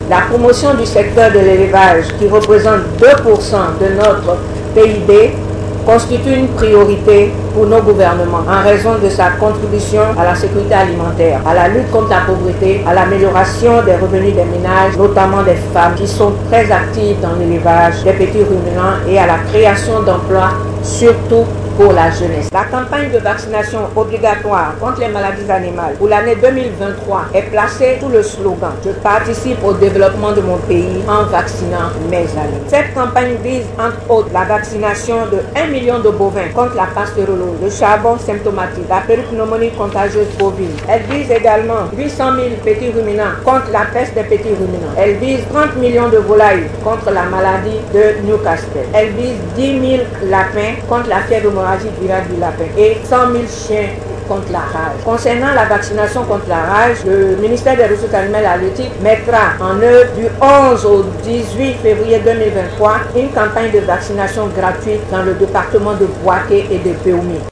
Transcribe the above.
La promotion du secteur de l'élevage, qui représente 2% de notre PIB, constitue une priorité pour nos gouvernements en raison de sa contribution à la sécurité alimentaire, à la lutte contre la pauvreté, à l'amélioration des revenus des ménages, notamment des femmes qui sont très actives dans l'élevage des petits ruminants et à la création d'emplois, surtout pour la jeunesse. La campagne de vaccination obligatoire contre les maladies animales pour l'année 2023 est placée sous le slogan « Je participe au développement de mon pays en vaccinant mes amis ». Cette campagne vise entre autres la vaccination de 1 million de bovins contre la pastorellose, le charbon symptomatique, la pneumonie contagieuse bovine. Elle vise également 800 000 petits ruminants contre la peste des petits ruminants. Elle vise 30 millions de volailles contre la maladie de Newcastle. Elle vise 10 000 lapins contre la fièvre virale du lapin et 100 000 chiens contre la rage. Concernant la vaccination contre la rage, le ministère des Ressources animales et halieutiques mettra en œuvre du 11 au 18 février 2023 une campagne de vaccination gratuite dans le département de Bouaké et de Péoumi.